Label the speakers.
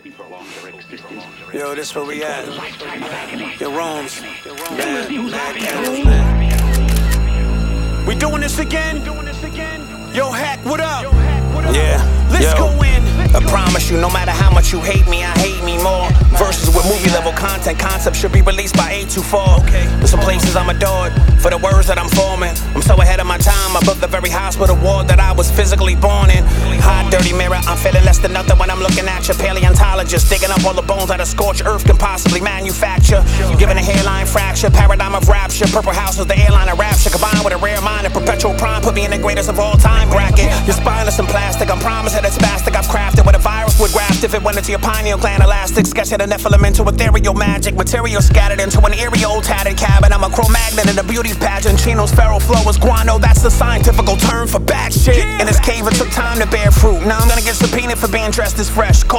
Speaker 1: Yo, this where we at. Your rooms. Mad candles, man. We doing this again? Yo, Hack, what up?
Speaker 2: Yeah,
Speaker 1: Let's go in.
Speaker 2: I promise you, no matter how much you hate me, I hate me more. Verses with movie level content, concepts should be released by 824. There's some places I'm adored for the words that I'm forming. I'm so ahead of my time, above the very hospital ward that I was physically born in. Hot, dirty mirror, I'm feeling less than nothing when I'm looking at your paleontologist, digging up all the bones that a scorched earth can possibly manufacture. Giving a hairline fracture, paradigm of rapture. Purple House was the airline of rapture, combined with a rare mind and perpetual prime, put me in the greatest of all time bracket. Your spineless and plastic, I'm promising it's spastic. I've crafted what a virus would graft if it went into your pineal gland elastic. Sketching an Nephilim into ethereal magic, material scattered into an eerie old tattered cabin. I'm a Cro-Magnon in a beauty pageant. Chino's feral flow is guano, that's the scientific term for bad shit. In this cave it took time to bear fruit. Now I'm gonna get subpoenaed for being dressed as fresh.